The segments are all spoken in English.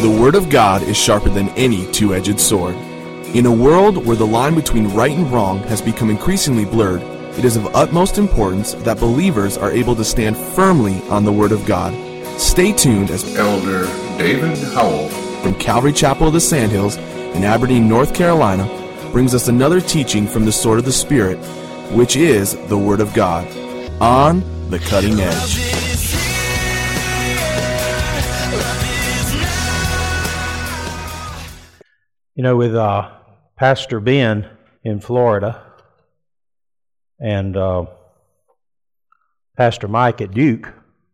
The Word of God is sharper than any two-edged sword. In a world where the line between right and wrong has become increasingly blurred, it is of utmost importance that believers are able to stand firmly on the Word of God. Stay tuned as Elder David Howell from Calvary Chapel of the Sandhills in Aberdeen, North Carolina, brings us another teaching from the Sword of the Spirit, which is the Word of God, on the cutting edge. You know, with Pastor Ben in Florida and Pastor Mike at Duke,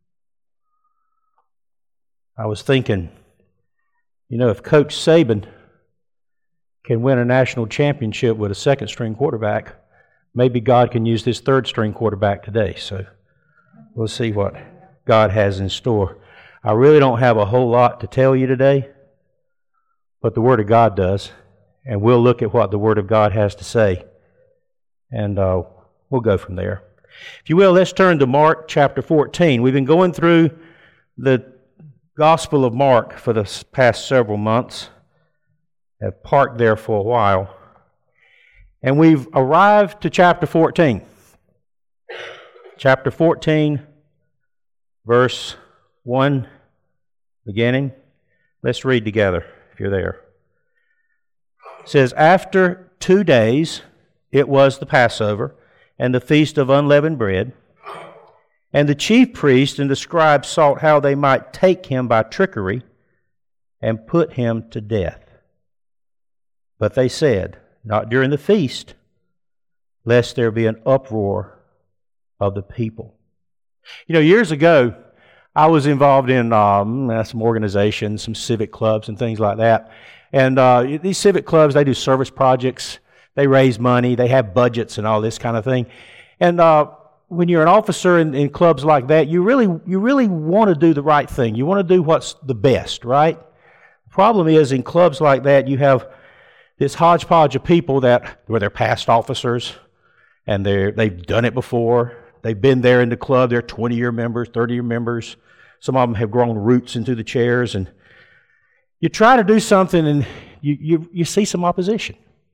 I was thinking, you know, if Coach Saban can win a national championship with a second-string quarterback, maybe God can use this third-string quarterback today. So we'll see what God has in store. I really don't have a whole lot to tell you today, but the Word of God does, and we'll look at what the Word of God has to say, and we'll go from there. If you will, let's turn to Mark chapter 14. We've been going through the Gospel of Mark for the past several months. Have parked there for a while, and we've arrived to chapter 14. Chapter 14, verse 1, beginning. Let's read together. You're there. It says, after 2 days, it was the Passover and the feast of unleavened bread. And the chief priests and the scribes sought how they might take him by trickery and put him to death. But they said, not during the feast, lest there be an uproar of the people. You know, years ago, I was involved in some organizations, some civic clubs and things like that. And these civic clubs, they do service projects, they raise money, they have budgets and all this kind of thing. And when you're an officer in clubs like that, you really want to do the right thing. You want to do what's the best, right? The problem is, in clubs like that, you have this hodgepodge of people where they're past officers, and they've done it before. They've been there in the club. They're 20-year members, 30-year members. Some of them have grown roots into the chairs. And you try to do something, and you see some opposition.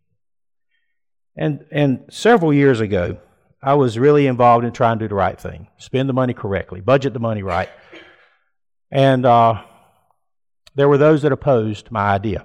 And several years ago, I was really involved in trying to do the right thing, spend the money correctly, budget the money right. And there were those that opposed my idea.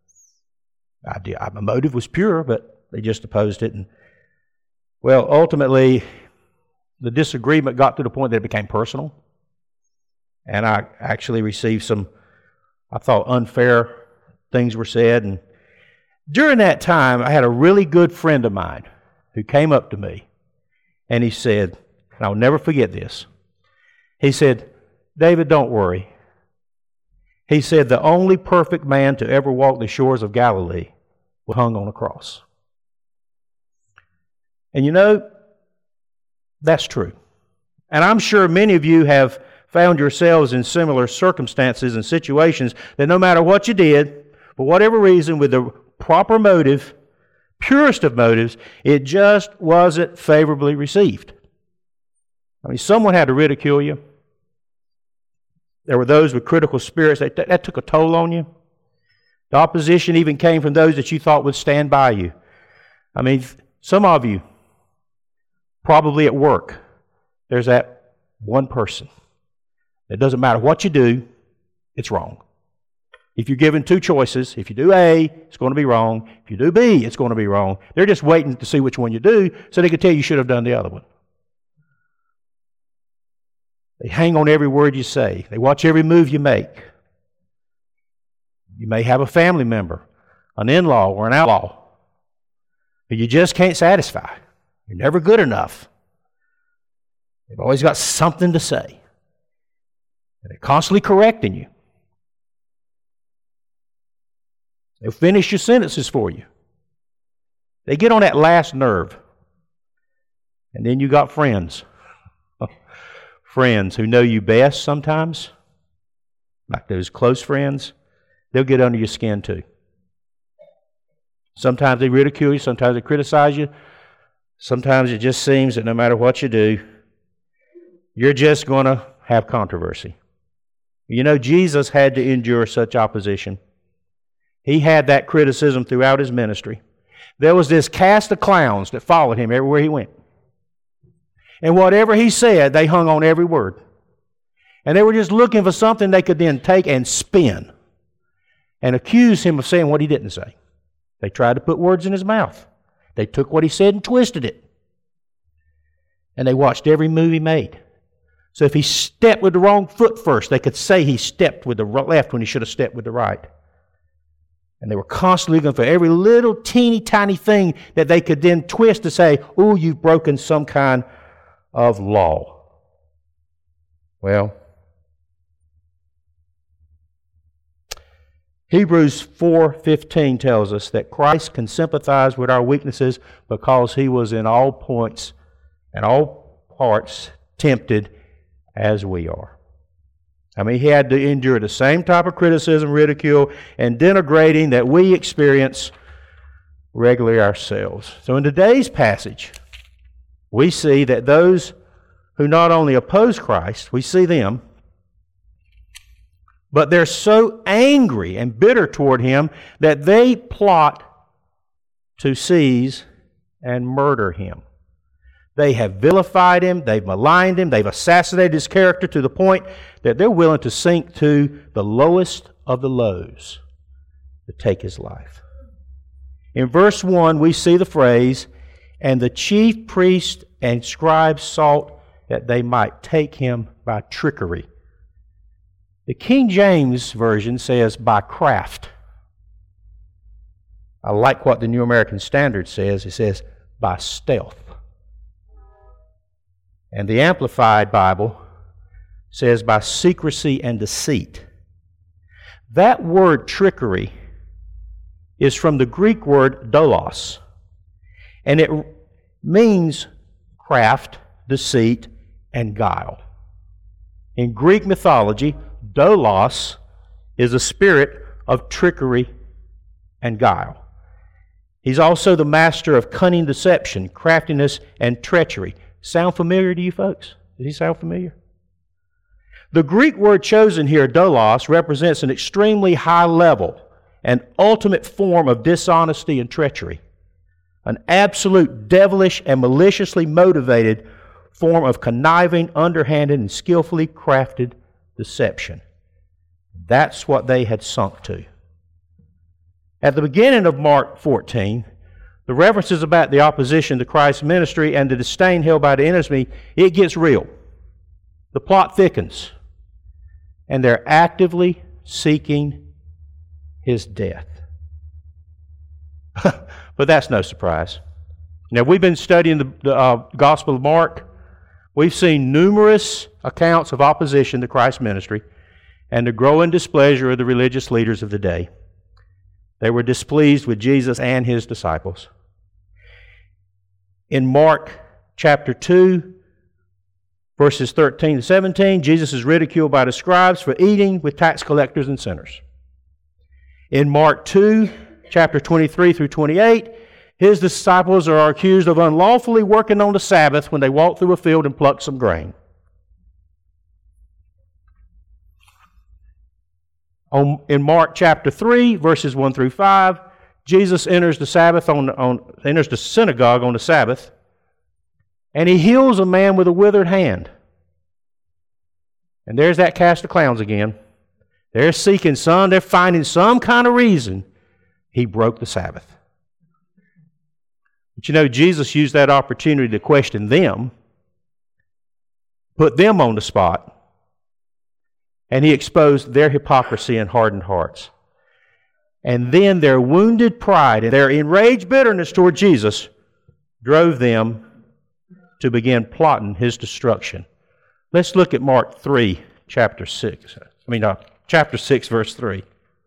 My motive was pure, but they just opposed it. And well, ultimately, the disagreement got to the point that it became personal. And I actually received some, I thought, unfair things were said. And during that time, I had a really good friend of mine who came up to me, and he said, and I'll never forget this, he said, David, don't worry. He said, the only perfect man to ever walk the shores of Galilee was hung on a cross. And you know, that's true. And I'm sure many of you have found yourselves in similar circumstances and situations that no matter what you did, for whatever reason, with the proper motive, purest of motives, it just wasn't favorably received. I mean, someone had to ridicule you. There were those with critical spirits. That took a toll on you. The opposition even came from those that you thought would stand by you. I mean, some of you, probably at work, there's that one person. It doesn't matter what you do, it's wrong. If you're given two choices, if you do A, it's going to be wrong. If you do B, it's going to be wrong. They're just waiting to see which one you do so they can tell you should have done the other one. They hang on every word you say. They watch every move you make. You may have a family member, an in-law, or an outlaw, but you just can't satisfy. You're never good enough. They've always got something to say. And they're constantly correcting you. They'll finish your sentences for you. They get on that last nerve. And then you got friends. Friends who know you best sometimes, like those close friends, they'll get under your skin too. Sometimes they ridicule you, sometimes they criticize you. Sometimes it just seems that no matter what you do, you're just going to have controversy. You know, Jesus had to endure such opposition. He had that criticism throughout his ministry. There was this cast of clowns that followed him everywhere he went. And whatever he said, they hung on every word. And they were just looking for something they could then take and spin and accuse him of saying what he didn't say. They tried to put words in his mouth. They took what he said and twisted it. And they watched every move he made. So if he stepped with the wrong foot first, they could say he stepped with the left when he should have stepped with the right. And they were constantly looking for every little teeny tiny thing that they could then twist to say, "Oh, you've broken some kind of law." Well, Hebrews 4:15 tells us that Christ can sympathize with our weaknesses because He was in all points and all parts tempted as we are. I mean, He had to endure the same type of criticism, ridicule, and denigrating that we experience regularly ourselves. So in today's passage, we see that those who not only oppose Christ, we see them, but they're so angry and bitter toward Him that they plot to seize and murder Him. They have vilified Him, they've maligned Him, they've assassinated His character to the point that they're willing to sink to the lowest of the lows to take His life. In verse 1, we see the phrase, "And the chief priests and scribes sought that they might take Him by trickery." The King James Version says, "by craft." I like what the New American Standard says. It says, "by stealth." And the Amplified Bible says, "by secrecy and deceit." That word trickery is from the Greek word doulos, and it means craft, deceit, and guile. In Greek mythology, doulos is a spirit of trickery and guile. He's also the master of cunning deception, craftiness, and treachery. Sound familiar to you folks? Does he sound familiar? The Greek word chosen here, doulos, represents an extremely high level and ultimate form of dishonesty and treachery. An absolute devilish and maliciously motivated form of conniving, underhanded, and skillfully crafted deception. That's what they had sunk to. At the beginning of Mark 14, the references about the opposition to Christ's ministry and the disdain held by the enemy, it gets real. The plot thickens. And they're actively seeking His death. But that's no surprise. Now, we've been studying the Gospel of Mark. We've seen numerous accounts of opposition to Christ's ministry and the growing displeasure of the religious leaders of the day. They were displeased with Jesus and His disciples. In Mark chapter 2, verses 13 to 17, Jesus is ridiculed by the scribes for eating with tax collectors and sinners. In Mark 2, chapter 23 through 28, His disciples are accused of unlawfully working on the Sabbath when they walk through a field and pluck some grain. In Mark chapter 3, verses 1 through 5, Jesus enters the synagogue on the Sabbath, and He heals a man with a withered hand. And there's that cast of clowns again. They're finding some kind of reason He broke the Sabbath. But you know, Jesus used that opportunity to question them, put them on the spot, and He exposed their hypocrisy and hardened hearts. And then their wounded pride and their enraged bitterness toward Jesus drove them to begin plotting His destruction. Let's look at Mark 3, chapter 6, verse 3.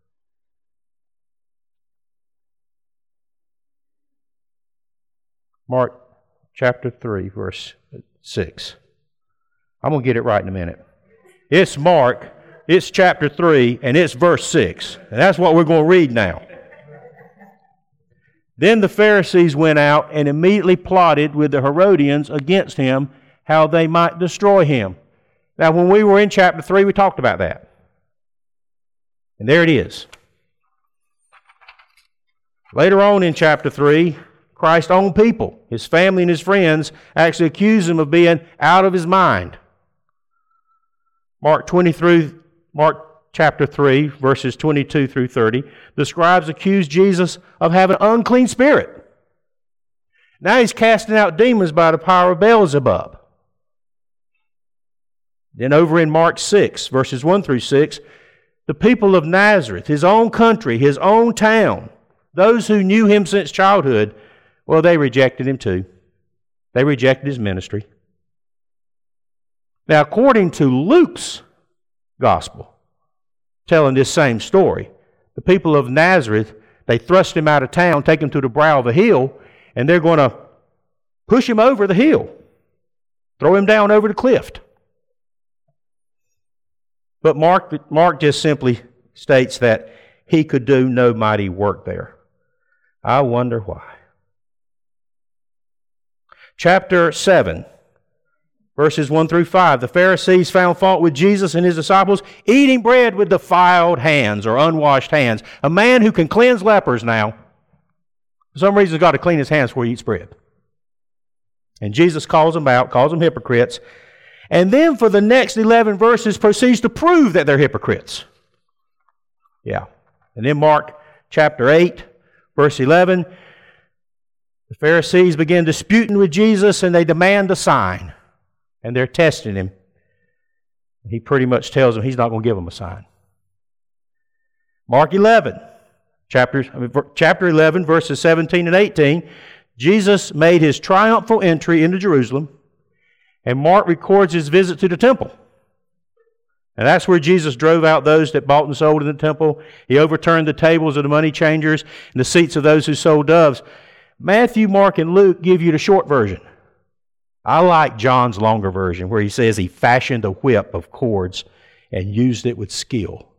Mark chapter 3, verse 6. I'm going to get it right in a minute. It's Mark, it's chapter 3, and it's verse 6. And that's what we're going to read now. Then the Pharisees went out and immediately plotted with the Herodians against Him, how they might destroy Him. Now, when we were in chapter 3, we talked about that. And there it is. Later on in chapter 3, Christ's own people, his family and his friends, actually accuse him of being out of his mind. Mark chapter 3, verses 22 through 30, the scribes accuse Jesus of having an unclean spirit. Now he's casting out demons by the power of Beelzebub. Then over in Mark 6, verses 1 through 6, the people of Nazareth, his own country, his own town, those who knew him since childhood, well, they rejected him too. They rejected his ministry. Now, according to Luke's gospel, telling this same story, the people of Nazareth, they thrust him out of town, take him to the brow of a hill, and they're going to push him over the hill, throw him down over the cliff. But Mark just simply states that he could do no mighty work there. I wonder why. Chapter 7, verses 1 through 5. The Pharisees found fault with Jesus and his disciples eating bread with defiled hands or unwashed hands. A man who can cleanse lepers now, for some reason, has got to clean his hands before he eats bread. And Jesus calls them out, calls them hypocrites. And then for the next 11 verses proceeds to prove that they're hypocrites. Yeah. And then Mark chapter 8, verse 11, the Pharisees begin disputing with Jesus and they demand a sign. And they're testing him. He pretty much tells them he's not going to give them a sign. Mark 11, chapter 11, verses 17 and 18, Jesus made his triumphal entry into Jerusalem, and Mark records his visit to the temple. And that's where Jesus drove out those that bought and sold in the temple. He overturned the tables of the money changers and the seats of those who sold doves. Matthew, Mark, and Luke give you the short version. I like John's longer version where he says he fashioned a whip of cords and used it with skill.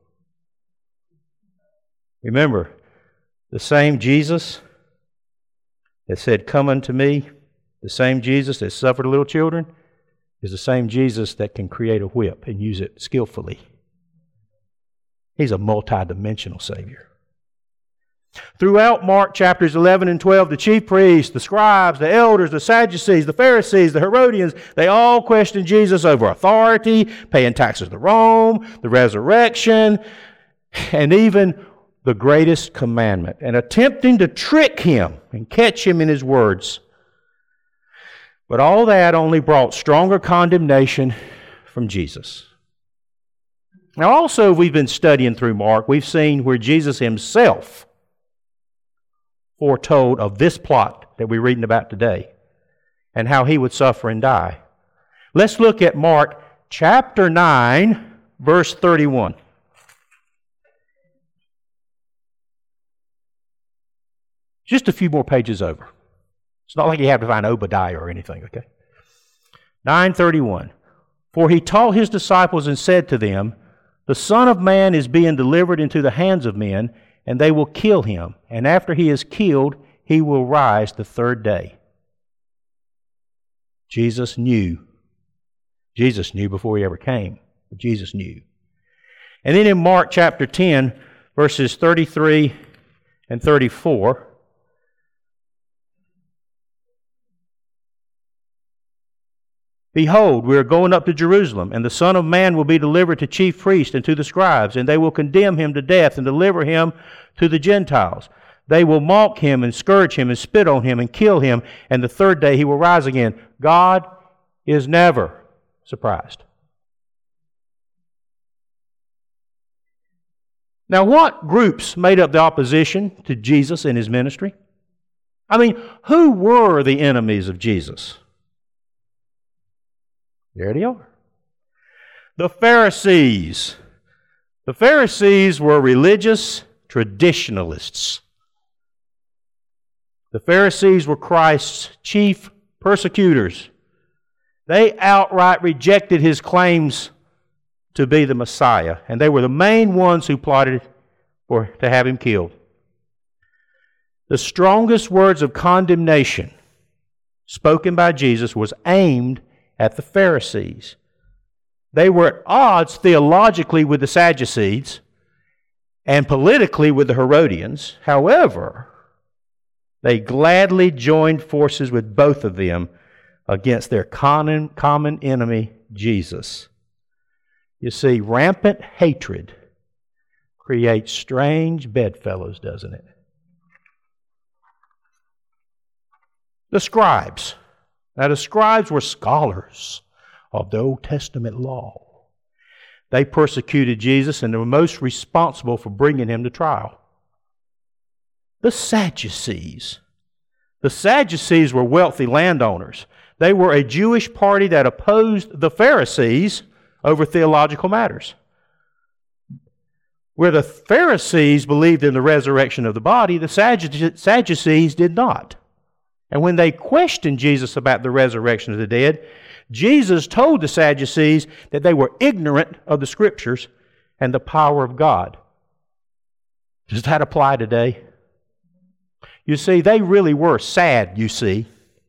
Remember, the same Jesus that said, "Come unto me," the same Jesus that suffered little children, is the same Jesus that can create a whip and use it skillfully. He's a multi-dimensional Savior. Throughout Mark chapters 11 and 12, the chief priests, the scribes, the elders, the Sadducees, the Pharisees, the Herodians, they all questioned Jesus over authority, paying taxes to Rome, the resurrection, and even the greatest commandment, and attempting to trick him and catch him in his words. But all that only brought stronger condemnation from Jesus. Now also, we've been studying through Mark, we've seen where Jesus himself foretold of this plot that we're reading about today and how he would suffer and die. Let's look at Mark chapter 9, verse 31. Just a few more pages over. It's not like you have to find Obadiah or anything, okay? 9:31. For he taught his disciples and said to them, the Son of Man is being delivered into the hands of men, and they will kill him. And after he is killed, he will rise the third day. Jesus knew. Jesus knew before he ever came. But Jesus knew. And then in Mark chapter 10, verses 33 and 34, behold, we are going up to Jerusalem, and the Son of Man will be delivered to chief priests and to the scribes, and they will condemn him to death and deliver him to the Gentiles. They will mock him and scourge him and spit on him and kill him, and the third day he will rise again. God is never surprised. Now, what groups made up the opposition to Jesus and his ministry? I mean, who were the enemies of Jesus? There they are. The Pharisees. The Pharisees were religious traditionalists. The Pharisees were Christ's chief persecutors. They outright rejected his claims to be the Messiah, and they were the main ones who plotted to have him killed. The strongest words of condemnation spoken by Jesus was aimed at the Pharisees. They were at odds theologically with the Sadducees, and politically with the Herodians. However, they gladly joined forces with both of them against their common enemy, Jesus. You see, rampant hatred creates strange bedfellows, doesn't it? The scribes. Now, the scribes were scholars of the Old Testament law. They persecuted Jesus and they were most responsible for bringing him to trial. The Sadducees. The Sadducees were wealthy landowners. They were a Jewish party that opposed the Pharisees over theological matters. Where the Pharisees believed in the resurrection of the body, the Sadducees did not. And when they questioned Jesus about the resurrection of the dead, Jesus told the Sadducees that they were ignorant of the Scriptures and the power of God. Does that apply today? You see, they really were sad, you see.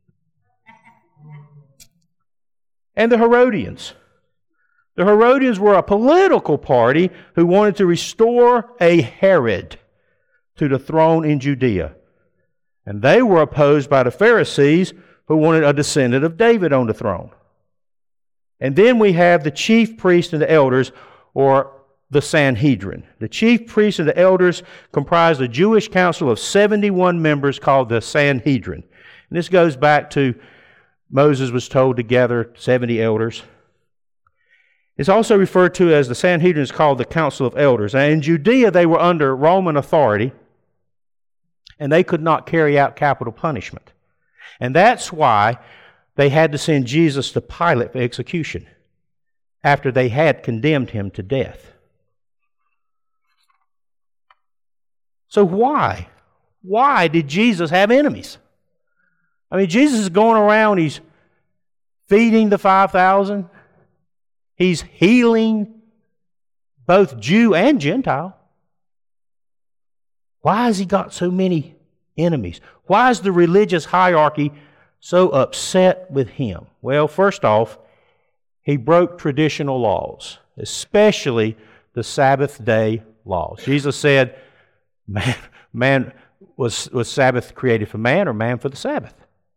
And the Herodians. The Herodians were a political party who wanted to restore a Herod to the throne in Judea. And they were opposed by the Pharisees who wanted a descendant of David on the throne. And then we have the chief priests and the elders, or the Sanhedrin. The chief priests and the elders comprised a Jewish council of 71 members called the Sanhedrin. And this goes back to Moses was told to gather 70 elders. It's also referred to as the Sanhedrin is called the Council of Elders. And in Judea, they were under Roman authority, and they could not carry out capital punishment. And that's why they had to send Jesus to Pilate for execution after they had condemned him to death. So why? Why did Jesus have enemies? I mean, Jesus is going around, he's feeding the 5,000. He's healing both Jew and Gentile. Why has he got so many enemies? Why is the religious hierarchy so upset with him? Well, first off, he broke traditional laws, especially the Sabbath day laws. Jesus said, man was Sabbath created for man or man for the Sabbath?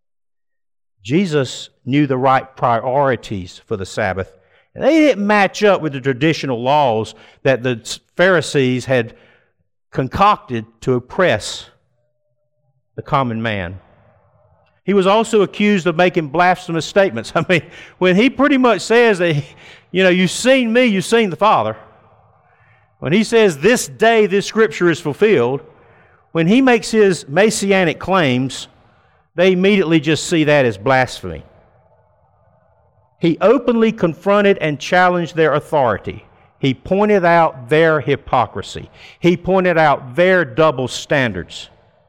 Jesus knew the right priorities for the Sabbath. And they didn't match up with the traditional laws that the Pharisees had concocted to oppress the common man. He was also accused of making blasphemous statements. I mean, when he pretty much says that, you've seen me, you've seen the Father. When he says this day this Scripture is fulfilled, when he makes his messianic claims, they immediately just see that as blasphemy. He openly confronted and challenged their authority. He pointed out their hypocrisy. He pointed out their double standards.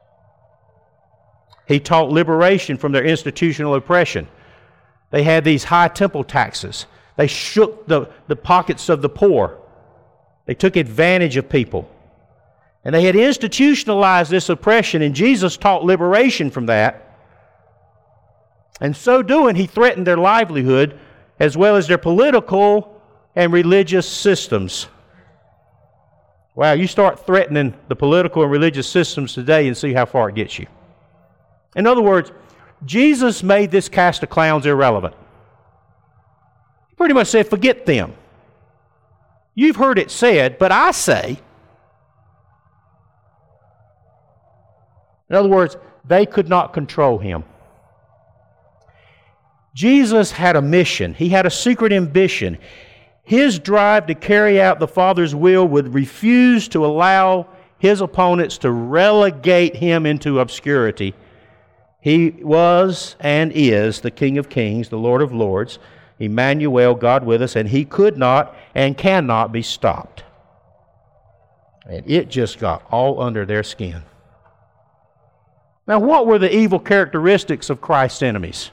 He taught liberation from their institutional oppression. They had these high temple taxes. They shook the pockets of the poor. They took advantage of people. And they had institutionalized this oppression, and Jesus taught liberation from that. And so doing, he threatened their livelihood as well as their political and religious systems. Wow, you start threatening the political and religious systems today and see how far it gets you. In other words, Jesus made this cast of clowns irrelevant. He pretty much said, forget them. You've heard it said, but I say. In other words, they could not control him. Jesus had a mission. He had a secret ambition. His drive to carry out the Father's will would refuse to allow his opponents to relegate him into obscurity. He was and is the King of Kings, the Lord of Lords, Emmanuel, God with us, and he could not and cannot be stopped. And it just got all under their skin. Now, what were the evil characteristics of Christ's enemies?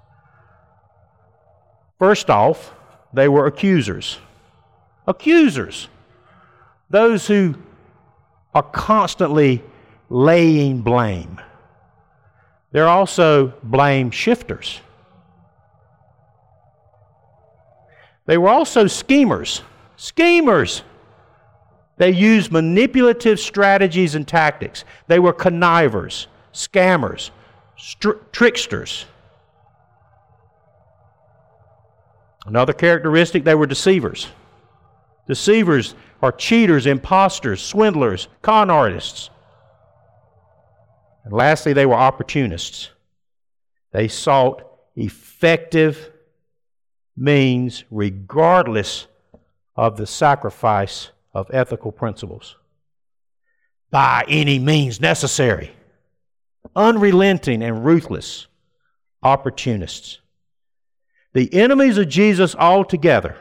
First off, they were accusers. Accusers. Those who are constantly laying blame. They're also blame shifters. They were also schemers. Schemers. They used manipulative strategies and tactics. They were connivers, scammers, tricksters. Another characteristic, they were deceivers. Deceivers are cheaters, imposters, swindlers, con artists. And lastly, they were opportunists. They sought effective means regardless of the sacrifice of ethical principles. By any means necessary. Unrelenting and ruthless opportunists. The enemies of Jesus altogether.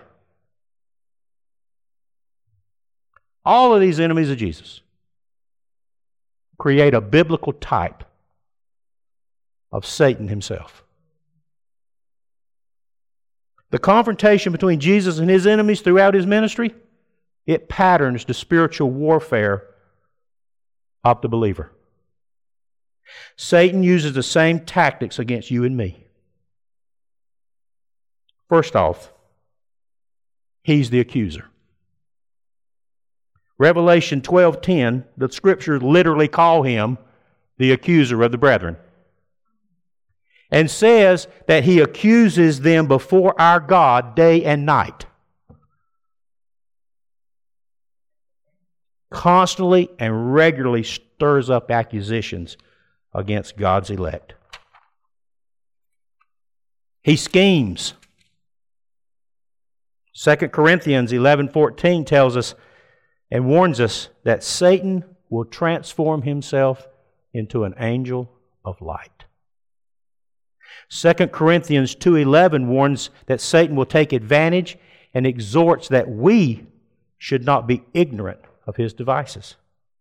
All of these enemies of Jesus create a biblical type of Satan himself. The confrontation between Jesus and his enemies throughout his ministry, it patterns the spiritual warfare of the believer. Satan uses the same tactics against you and me. First off, he's the accuser. Revelation 12:10, the Scriptures literally call him the accuser of the brethren. And says that he accuses them before our God day and night. Constantly and regularly stirs up accusations against God's elect. He schemes. 2 Corinthians 11:14 tells us and warns us that Satan will transform himself into an angel of light. 2 Corinthians 2:11 warns that Satan will take advantage and exhorts that we should not be ignorant of his devices.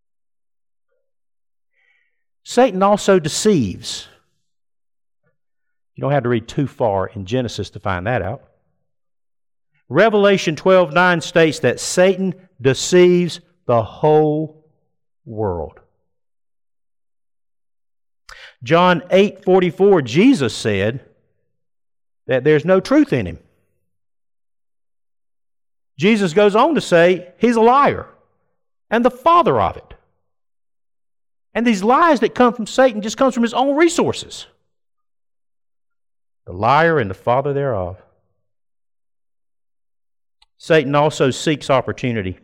Satan also deceives. You don't have to read too far in Genesis to find that out. Revelation 12:9 states that Satan deceives the whole world. John 8:44, Jesus said that there's no truth in him. Jesus goes on to say he's a liar and the father of it. And these lies that come from Satan just comes from his own resources. The liar and the father thereof. Satan also seeks opportunity.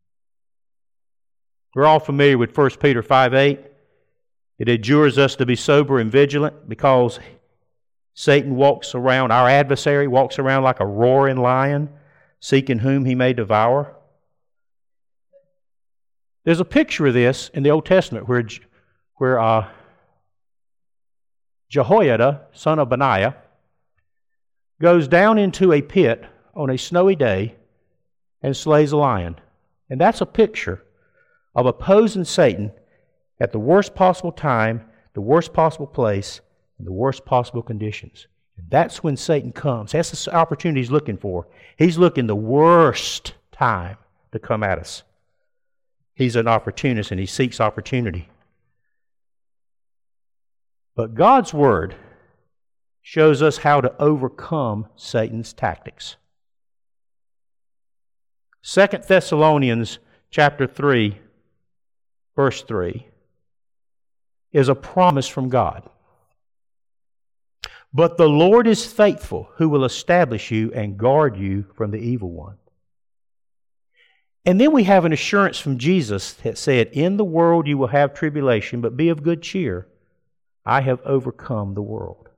We're all familiar with 1 Peter 5:8. It adjures us to be sober and vigilant because Satan walks around, our adversary walks around like a roaring lion, seeking whom he may devour. There's a picture of this in the Old Testament where Jehoiada, son of Benaiah, goes down into a pit on a snowy day and slays a lion. And that's a picture of opposing Satan at the worst possible time, the worst possible place, and the worst possible conditions. And that's when Satan comes. That's the opportunity he's looking for. He's looking the worst time to come at us. He's an opportunist and he seeks opportunity. But God's Word shows us how to overcome Satan's tactics. 2 Thessalonians chapter 3, verse 3, is a promise from God. But the Lord is faithful, who will establish you and guard you from the evil one. And then we have an assurance from Jesus that said, in the world you will have tribulation, but be of good cheer. I have overcome the world.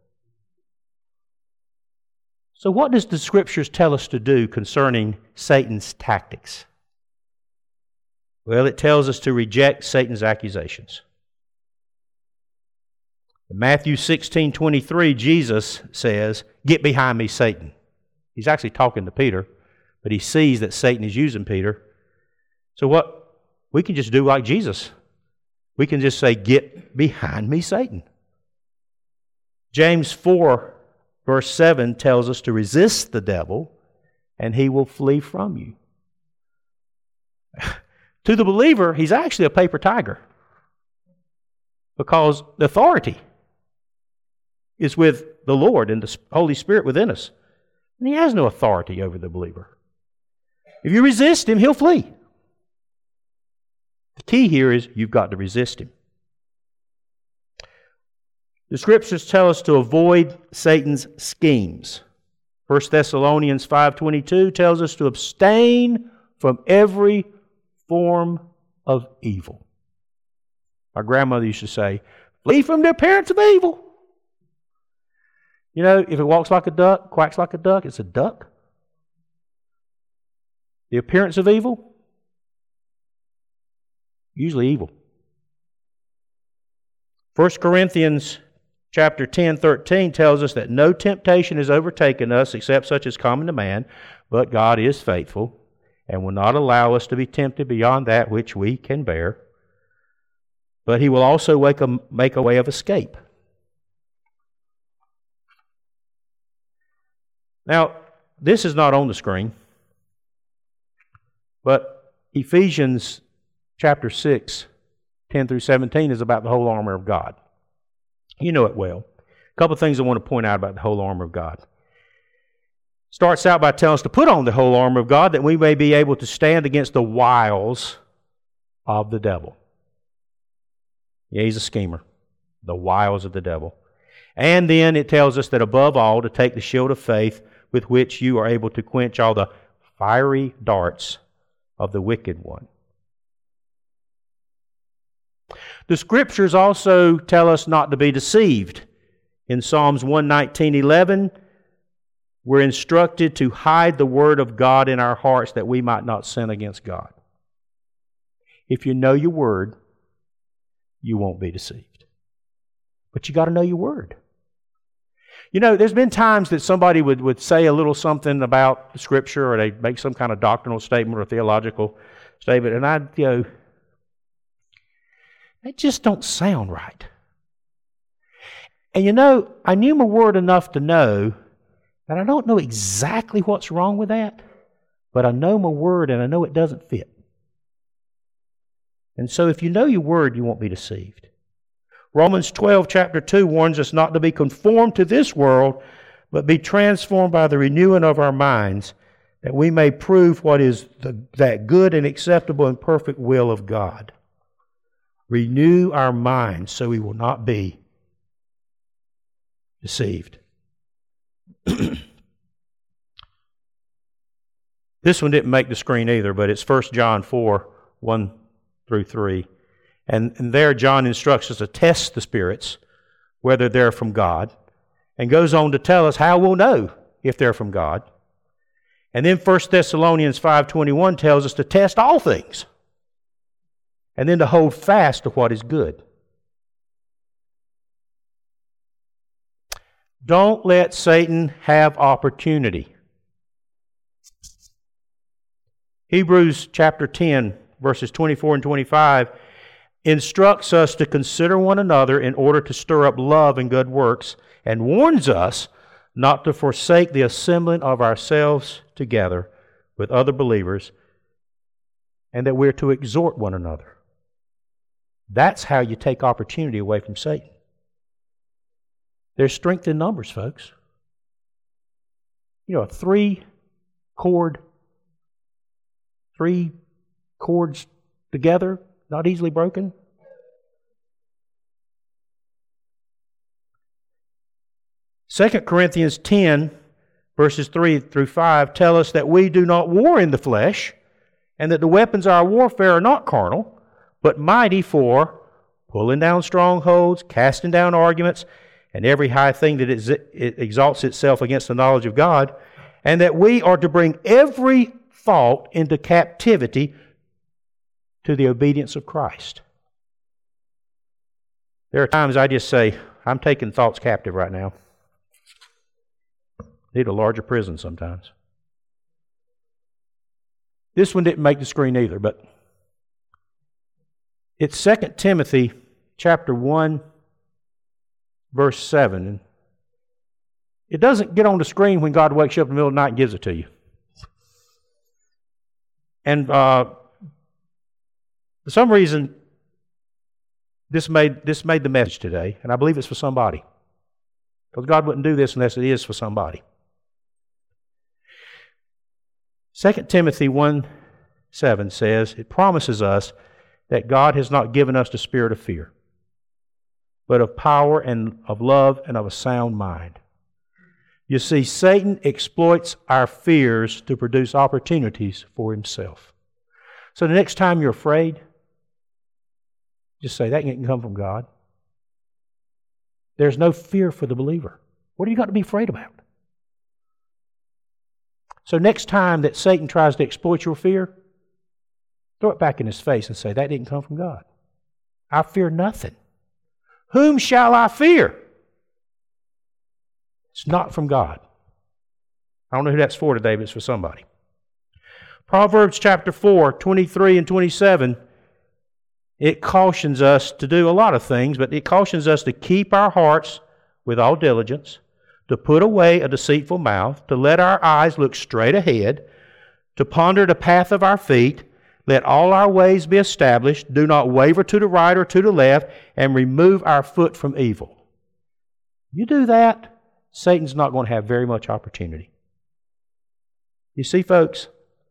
So what does the Scriptures tell us to do concerning Satan's tactics? Well, it tells us to reject Satan's accusations. In Matthew 16:23, Jesus says, "Get behind me, Satan." He's actually talking to Peter, but he sees that Satan is using Peter. So what? We can just do like Jesus. We can just say, "Get behind me, Satan." James 4, verse 7 tells us to resist the devil, and he will flee from you. To the believer, he's actually a paper tiger, because the authority is with the Lord and the Holy Spirit within us. And he has no authority over the believer. If you resist him, he'll flee. key here is you've got to resist him. The Scriptures tell us to avoid Satan's schemes. 1 Thessalonians 5:22 tells us to abstain from every form of evil. My grandmother used to say, flee from the appearance of evil. You know, if it walks like a duck, quacks like a duck, it's a duck. The appearance of evil, usually evil. 1 Corinthians chapter 10:13 tells us that no temptation has overtaken us except such as common to man, but God is faithful and will not allow us to be tempted beyond that which we can bear. But He will also make a way of escape. Now, this is not on the screen, but Ephesians chapter 6, 10 through 17 is about the whole armor of God. You know it well. A couple of things I want to point out about the whole armor of God. Starts out by telling us to put on the whole armor of God that we may be able to stand against the wiles of the devil. Yeah, he's a schemer. The wiles of the devil. And then it tells us that above all to take the shield of faith with which you are able to quench all the fiery darts of the wicked one. The Scriptures also tell us not to be deceived. In Psalms 119:11, we're instructed to hide the Word of God in our hearts that we might not sin against God. If you know your Word, you won't be deceived. But you got to know your Word. You know, there's been times that somebody would say a little something about the Scripture, or they make some kind of doctrinal statement or theological statement, and I'd go, that just don't sound right. And you know, I knew my Word enough to know that I don't know exactly what's wrong with that, but I know my Word and I know it doesn't fit. And so if you know your Word, you won't be deceived. Romans 12, chapter 2 warns us not to be conformed to this world, but be transformed by the renewing of our minds, that we may prove what is that good and acceptable and perfect will of God. Renew our minds so we will not be deceived. This one didn't make the screen either, but it's 1 John 4, 1 through 3. And there John instructs us to test the spirits, whether they're from God, and goes on to tell us how we'll know if they're from God. And then 1 Thessalonians 5:21 tells us to test all things, and then to hold fast to what is good. Don't let Satan have opportunity. Hebrews chapter 10, verses 24 and 25 instructs us to consider one another in order to stir up love and good works, and warns us not to forsake the assembling of ourselves together with other believers, and that we're to exhort one another. That's how you take opportunity away from Satan. There's strength in numbers, folks. You know, three chords together, not easily broken. Second Corinthians 10, verses 3 through 5 tell us that we do not war in the flesh, and that the weapons of our warfare are not carnal, but mighty for pulling down strongholds, casting down arguments, and every high thing that it exalts itself against the knowledge of God, and that we are to bring every thought into captivity to the obedience of Christ. There are times I just say, I'm taking thoughts captive right now. Need a larger prison sometimes. This one didn't make the screen either, but it's 2 Timothy chapter 1, verse 7. It doesn't get on the screen when God wakes you up in the middle of the night and gives it to you. And for some reason, this made the message today, and I believe it's for somebody. Because God wouldn't do this unless it is for somebody. 2 Timothy 1:7 says, it promises us that God has not given us the spirit of fear, but of power and of love and of a sound mind. You see, Satan exploits our fears to produce opportunities for himself. So the next time you're afraid, just say, that can come from God. There's no fear for the believer. What have you got to be afraid about? So next time that Satan tries to exploit your fear, throw it back in his face and say, that didn't come from God. I fear nothing. Whom shall I fear? It's not from God. I don't know who that's for today, but it's for somebody. Proverbs chapter 4, 23 and 27, it cautions us to do a lot of things, but it cautions us to keep our hearts with all diligence, to put away a deceitful mouth, to let our eyes look straight ahead, to ponder the path of our feet, let all our ways be established, do not waver to the right or to the left, and remove our foot from evil. You do that, Satan's not going to have very much opportunity. You see, folks,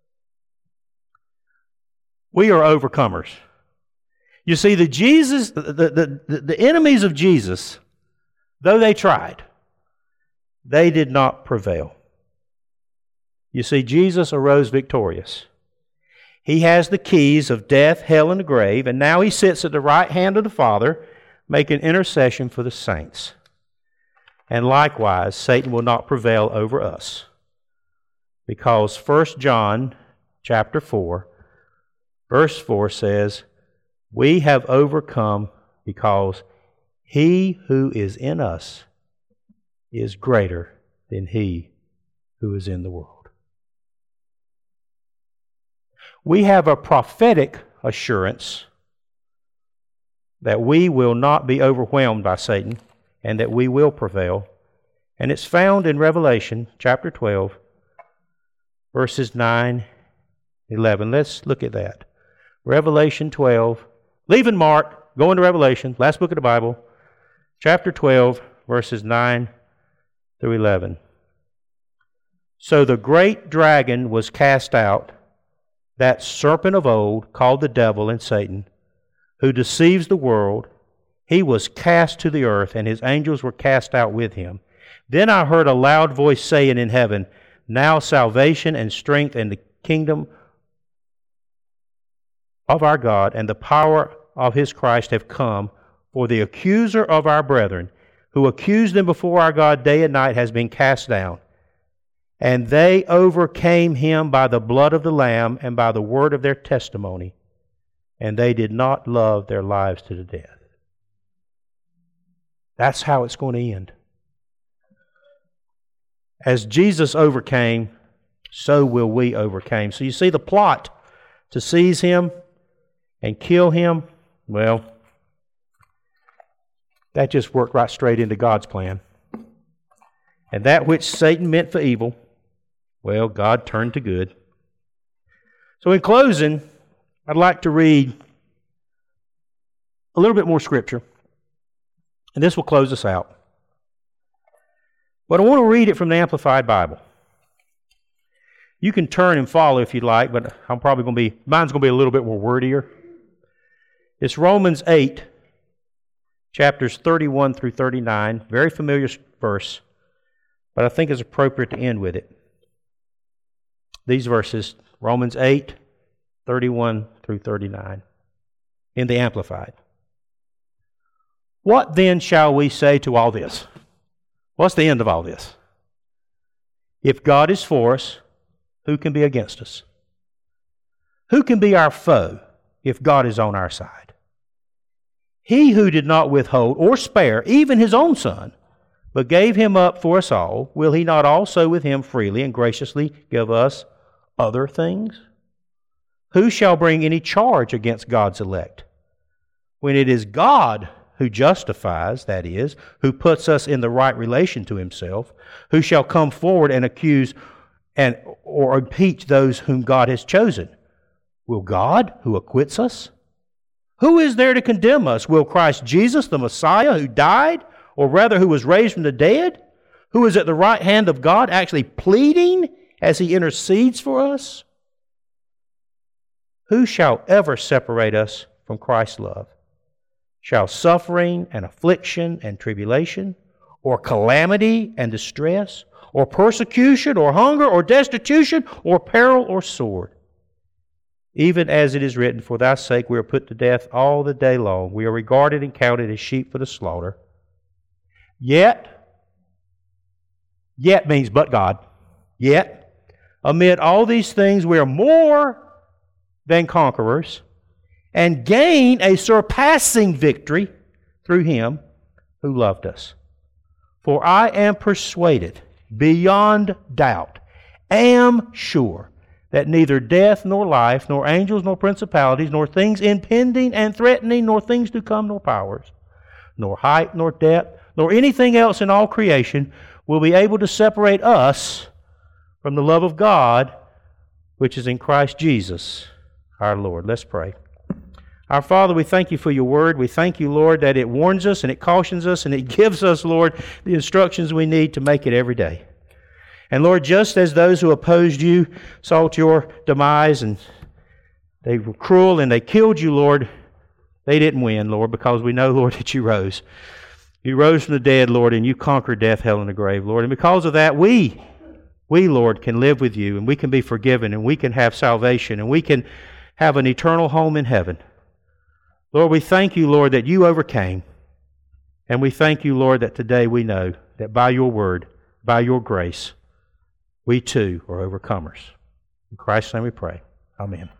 we are overcomers. You see, the enemies of Jesus, though they tried, they did not prevail. You see, Jesus arose victorious. He has the keys of death, hell, and the grave, and now He sits at the right hand of the Father, making intercession for the saints. And likewise, Satan will not prevail over us, because 1 John chapter 4, verse 4 says, we have overcome because He who is in us is greater than he who is in the world. We have a prophetic assurance that we will not be overwhelmed by Satan and that we will prevail. And it's found in Revelation chapter 12, verses 9, 11. Let's look at that. Revelation 12. Leaving Mark, going to Revelation, last book of the Bible, chapter 12, verses 9 through 11. So the great dragon was cast out, that serpent of old, called the devil and Satan, who deceives the world. He was cast to the earth, and his angels were cast out with him. Then I heard a loud voice saying in heaven, now salvation and strength and the kingdom of our God and the power of His Christ have come, for the accuser of our brethren, who accused them before our God day and night, has been cast down. And they overcame him by the blood of the Lamb and by the word of their testimony, and they did not love their lives to the death. That's how it's going to end. As Jesus overcame, so will we overcome. So you see, the plot to seize Him and kill Him, well, that just worked right straight into God's plan. And that which Satan meant for evil, well, God turned to good. So in closing, I'd like to read a little bit more scripture, and this will close us out. But I want to read it from the Amplified Bible. You can turn and follow if you'd like, but mine's going to be a little bit more wordier. It's Romans 8, chapters 31 through 39. Very familiar verse, but I think it's appropriate to end with it. These verses, Romans 8, 31 through 39, in the Amplified. What then shall we say to all this? What's the end of all this? If God is for us, who can be against us? Who can be our foe if God is on our side? He who did not withhold or spare even His own Son, but gave Him up for us all, will He not also with Him freely and graciously give us other things? Who shall bring any charge against God's elect? When it is God who justifies, that is, who puts us in the right relation to Himself, who shall come forward and accuse or impeach those whom God has chosen? Will God, who acquits us? Who is there to condemn us? Will Christ Jesus, the Messiah, who died, or rather who was raised from the dead, who is at the right hand of God, actually pleading as He intercedes for us? Who shall ever separate us from Christ's love. Shall suffering and affliction and tribulation, or calamity and distress, or persecution, or hunger, or destitution, or peril, or sword? Even as it is written, for thy sake we are put to death all the day long. We are regarded and counted as sheep for the slaughter. Yet means but God. Yet, amid all these things, we are more than conquerors, and gain a surpassing victory through Him who loved us. For I am persuaded, beyond doubt, am sure, that neither death nor life, nor angels nor principalities, nor things impending and threatening, nor things to come, nor powers, nor height nor depth, nor anything else in all creation will be able to separate us from the love of God which is in Christ Jesus our Lord. Let's pray. Our Father, we thank You for Your Word. We thank You, Lord, that it warns us and it cautions us and it gives us, Lord, the instructions we need to make it every day. And Lord, just as those who opposed You sought Your demise and they were cruel and they killed You, Lord, they didn't win, Lord, because we know, Lord, that You rose. You rose from the dead, Lord, and You conquered death, hell, and the grave, Lord. And because of that, we, Lord, can live with You, and we can be forgiven, and we can have salvation, and we can have an eternal home in heaven. Lord, we thank You, Lord, that You overcame. And we thank You, Lord, that today we know that by Your word, by Your grace, we too are overcomers. In Christ's name we pray. Amen.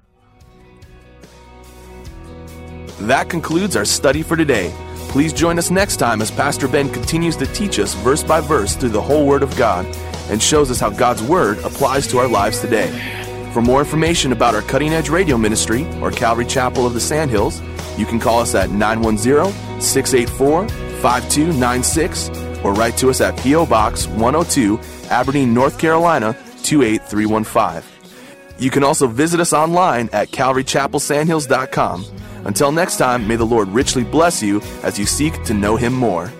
That concludes our study for today. Please join us next time as Pastor Ben continues to teach us verse by verse through the whole Word of God and shows us how God's Word applies to our lives today. For more information about our Cutting Edge Radio Ministry or Calvary Chapel of the Sandhills, you can call us at 910-684-5296 or write to us at P.O. Box 102, Aberdeen, North Carolina 28315. You can also visit us online at calvarychapelsandhills.com. Until next time, may the Lord richly bless you as you seek to know Him more.